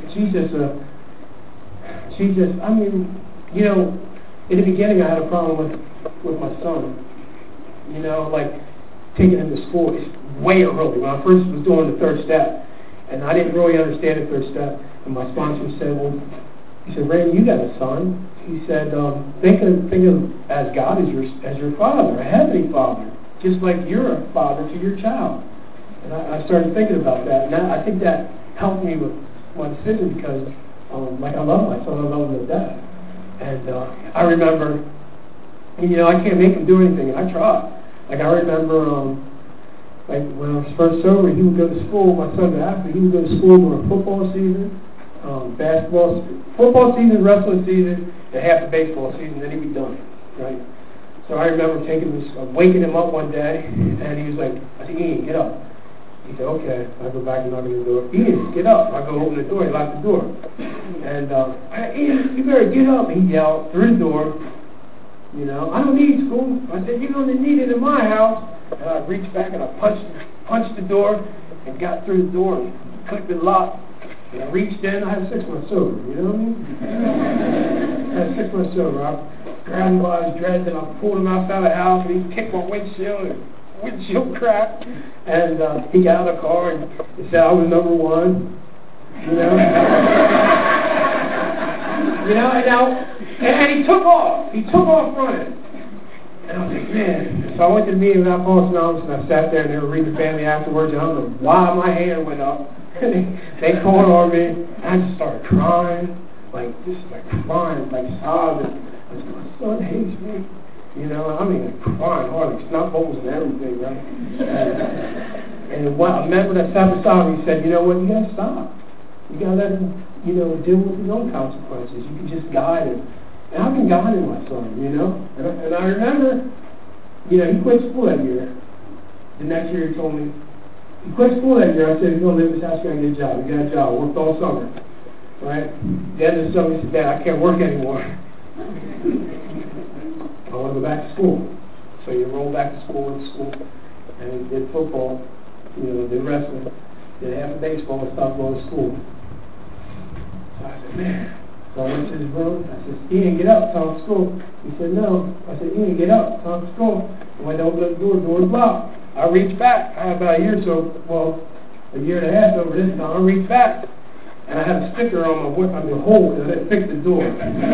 I mean, you know, in the beginning I had a problem with my son. You know, like taking him to school is way early. When I first was doing the third step, and I didn't really understand the third step, and my sponsor said, well, he said, Randy, you got a son. He said, think of as God as your father, a heavenly father, just like you're a father to your child. And I started thinking about that, and I think that helped me with my decision because, like, I love my son, I love him to death. And I remember, you know, I can't make him do anything, and I tried. Like, I remember, like, when I was first sober, he would go to school, my son, after, he would go to school during football season, football season, wrestling season, and half the baseball season, then he'd be done, right? So I remember waking him up one day, and he was like, I said, Ian, get up. He said, okay. I go back and knock on the door. Ian, get up. I go open the door. He locked the door. And, Ian, you better get up. He yelled through the door. You know, I don't need school. I said, you're going to need it in my house. And I reached back and I punched the door and got through the door and clicked the lock. And I reached in. I had 6 months sober. You know what I mean? I had 6 months sober. I grabbed him by his dreads and I pulled him outside the house and he kicked my windshield and windshield cracked. And he got out of the car and he said I was number one. You know? You know, and he took off. He took off running. And I was like, man. So I went to the meeting with Alcoholics Anonymous, and I sat there, and they were reading the family afterwards, and I don't know why my hand went up. They called on me, and I just started crying, like crying, like sobbing. I said, my son hates me. You know, I mean, like crying hard, like snot bubbles and everything, right? And a member that sat beside me said, you know what, you got to stop. You got to let him, you know, deal with his own consequences. You can just guide him. And I've been guiding my son, you know. And I remember, you know, he quit school that year. The next year he told me, he quit school that year. I said, if you're going to live in this house, you got to get a job. He got a job. Worked all summer. Right? At the end of the summer, he said, Dad, I can't work anymore. I want to go back to school. So he enrolled back to school, and he did football, you know, did wrestling, did half of baseball, and stopped going to school. So I said, man. So I went to his room. I said, Ian, get up, time for school. He said, no. I said, Ian, get up, time for school. I went to open the door was locked. I reached back. I had about a year and a half over this time. I reached back, and I had a sticker on the hole, and it fixed the door.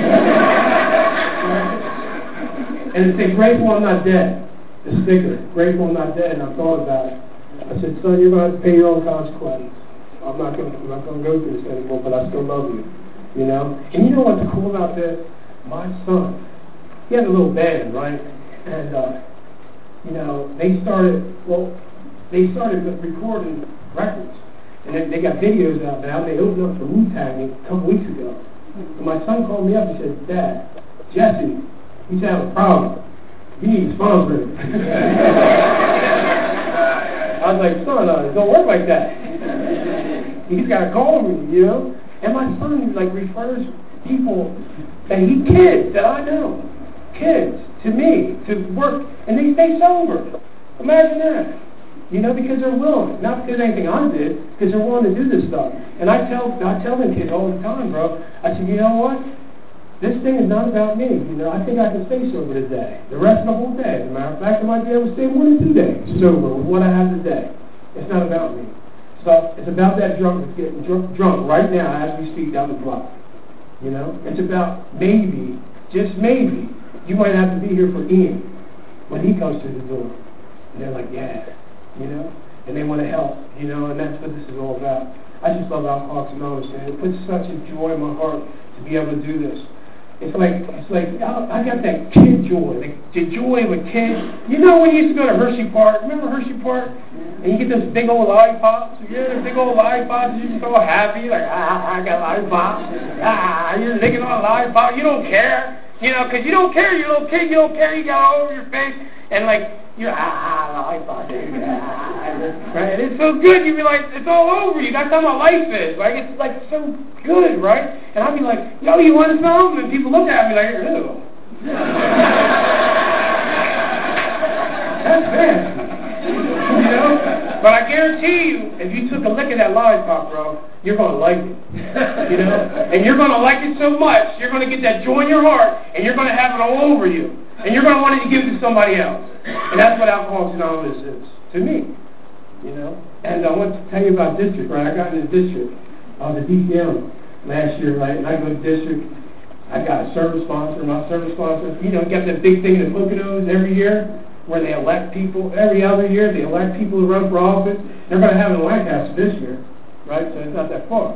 And it said, grateful I'm not dead. The sticker, grateful I'm not dead. And I thought about it. I said, son, you're going to have to pay your own consequences. I'm not going to go through this anymore, but I still love you. You know? And you know what's cool about this? My son, he had a little band, right? And, you know, they started recording records. And then they got videos out now. They opened up for Wu-Tang a couple weeks ago. And my son called me up and said, Dad, Jesse, he's having a problem. You need to sponsor him. I was like, son, it don't work like that. He's got to call me, you know? And my son, like, refers people kids that I know, kids, to me, to work, and they stay sober. Imagine that. You know, because they're willing. Not because of anything I did, because they're willing to do this stuff. And I tell them kids all the time, bro, I said, you know what? This thing is not about me. You know, I think I can stay sober today. The rest of the whole day. As a matter of fact, I might be able to stay 1 or 2 days sober with what I have today. It's not about me. So it's about that drunk that's getting drunk right now as we speak down the block. You know? It's about maybe, just maybe, you might have to be here for Ian when he comes through the door. And they're like, yeah, you know? And they want to help, you know? And that's what this is all about. I just love Alcoholics Anonymous, man. It puts such a joy in my heart to be able to do this. It's like I got that kid joy, the joy of a kid. You know when you used to go to Hershey Park? Remember Hershey Park? And you get those big old lollipops. Yeah, those big old lollipops. You're so happy, like I got lollipops. You're licking on a lollipop. You don't care. You know, because you don't care. You're a little kid. You don't care. You got all over your face. And, like, you're, lollipop, dude. Right? And it's so good. You be like, it's all over you. That's how my life is. Like, it's, like, so good, right? And I'll be like, yo, you want some? And people look at me like, ew. That's nasty. You know? But I guarantee you, if you took a lick of that lollipop, bro, you're going to like it. You know? And you're going to like it so much, you're going to get that joy in your heart, and you're going to have it all over you. And you're going to want it to give it to somebody else. And that's what Alcoholics Anonymous is to me. You know? And I want to tell you about district, right? I got in the district, the DCM last year, right? And I go to district. I got a service sponsor. My service sponsor, you know, got that big thing in the Poconos every year, where they elect people. Every other year, they elect people to run for office. They're going to have it in Lancaster this year, right? So it's not that far.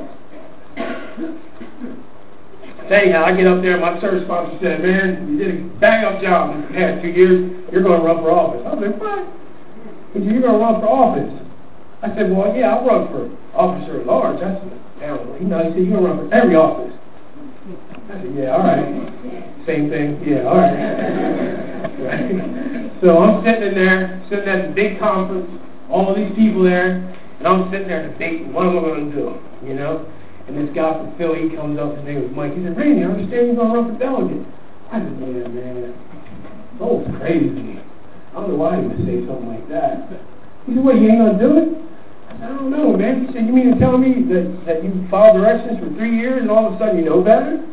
So anyhow, I get up there, my service sponsor said, man, you did a bang-up job in the past 2 years. You're going to run for office. I was like, what? He said, you're going to run for office. I said, well, yeah, I'll run for officer at large. That's terrible. You know, he said, you're going to run for every office. I said, yeah, all right. Same thing. Yeah, all right. Right. So I'm sitting at the big conference, all of these people there, and I'm sitting there debating, what am I going to do, you know? And this guy from Philly, he comes up, his name was Mike. He said, Randy, I understand you're going to run for delegate. I said, yeah, man, that was crazy. I don't know why he would say something like that. He said, what, you ain't going to do it? I said, I don't know, man. He said, you mean to tell me that you followed directions for 3 years and all of a sudden you know better?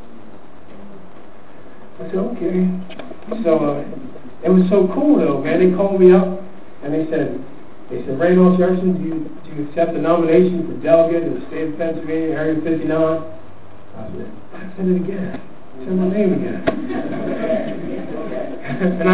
I said, okay. So, it was so cool, though, man. They called me up, and they said, Randolph Jefferson, do you accept the nomination for delegate in the state of Pennsylvania, Area 59? I said it again. I said my name again. And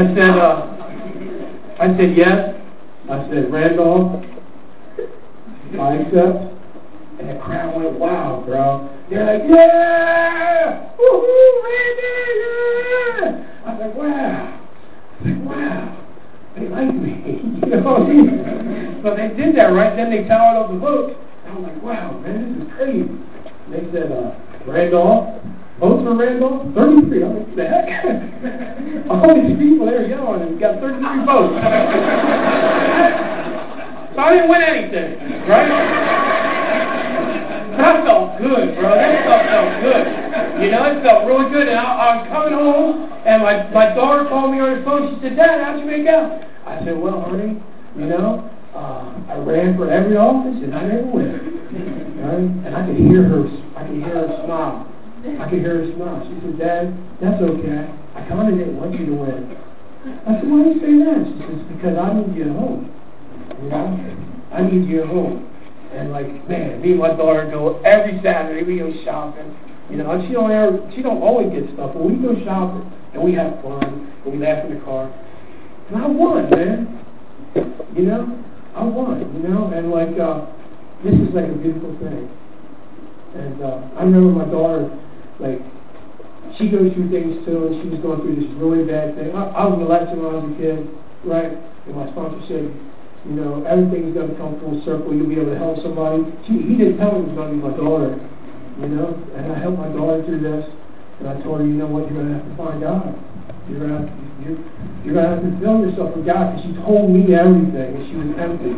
I said, yes. I said, Randolph, I accept. And the crowd went wild, bro. They're like, yeah! Woohoo, Randy, yeah! I was like, wow. Wow, they like me, you know. So they did that, right? Then they tallied up the votes. I was like, wow, man, this is crazy. They said, Randolph, votes for Randolph, 33. I was like, what the heck? All these people there yelling and got 33 votes. So I didn't win anything, right? That felt good, bro. That stuff felt good. You know, it felt really good. And I was coming home, and my daughter called me on her phone. She said, Dad, how'd you make out? I said, well, honey, you know, I ran for every office, and I didn't win. Right? And I could hear her smile. She said, Dad, that's okay. I kind of didn't want you to win. I said, why do you say that? She says, because I need you at home. You know? I need you at home. And like, man, me and my daughter go every Saturday. We go shopping, you know. And she don't always get stuff, but we go shopping and we have fun and we laugh in the car. And I won, man. You know, I won. You know, and like, this is like a beautiful thing. And I remember my daughter, like, she goes through things too, and she was going through this really bad thing. I was molested when I was a kid, right? And my sponsor said, you know, everything's going to come full circle. You'll be able to help somebody. He didn't tell me it was going to be my daughter, you know. And I helped my daughter through this. And I told her, you know what, you're going to have to find God. You're going to have to fill yourself with God. Because she told me everything, and she was empty.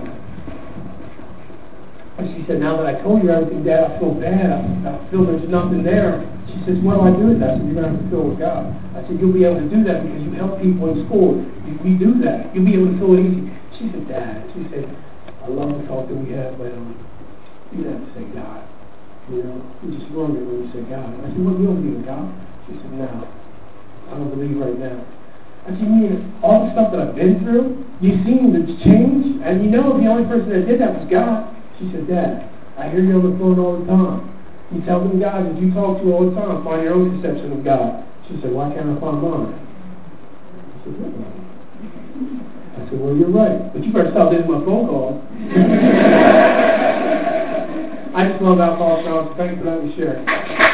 And she said, now that I told you everything, Dad, I feel bad. I feel there's nothing there. She says, what do I do with that? I said, you're going to have to fill with God. I said, you'll be able to do that because you help people in school. We do that. You'll be able to fill it easy. She said, Dad, I love the talk that we had, but you have to say God. You know, you just wrong it when you say God. I said, well, you don't believe in God? She said, no, I don't believe right now. I said, you mean all the stuff that I've been through, you've seen the change, and you know the only person that did that was God. She said, Dad, I hear you on the phone all the time. You tell them guys that you talk to all the time, find your own conception of God. She said, why can't I find mine? I said, what? I said, well, you're right. But you better stop this my phone call. I just love Alcoholics Anonymous. Thanks for letting me share.